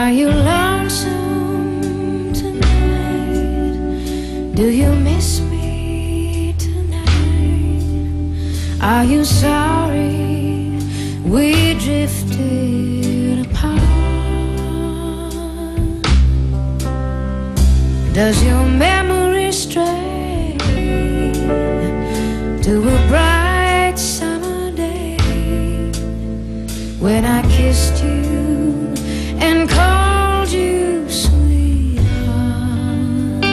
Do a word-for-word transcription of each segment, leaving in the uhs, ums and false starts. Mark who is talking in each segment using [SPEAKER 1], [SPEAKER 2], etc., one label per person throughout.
[SPEAKER 1] Are you lonesome tonight? Do you miss me tonight? Are you sorry we drifted apart? Does your memory stray to a bright summer day when I kissed you and called you sweetheart?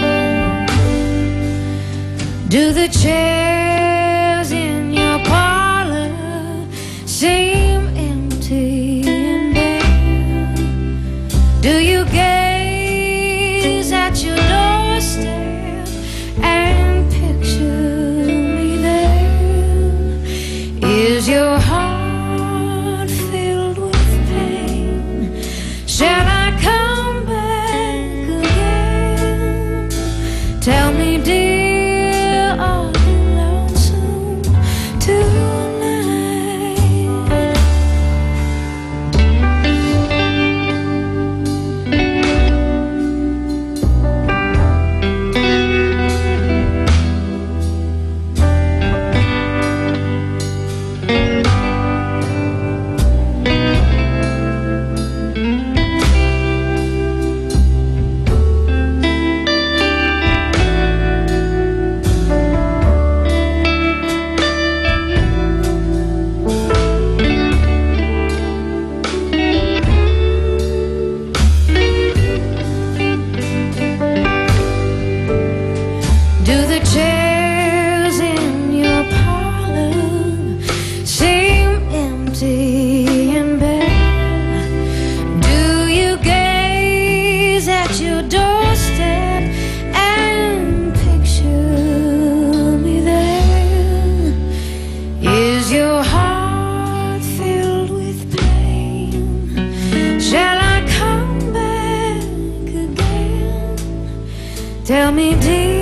[SPEAKER 1] Do the chairs in your parlor seem empty and bare? Do you gaze at your doorstep and picture me there? Is your heart filled with pain? Shall I come back again? Tell me, dear, are you lonesome tonight? Do the chairs in your parlor seem empty and bare? Do you gaze at your doorstep and picture me there? Is your heart filled with pain? Shall I come back again? Tell me, dear,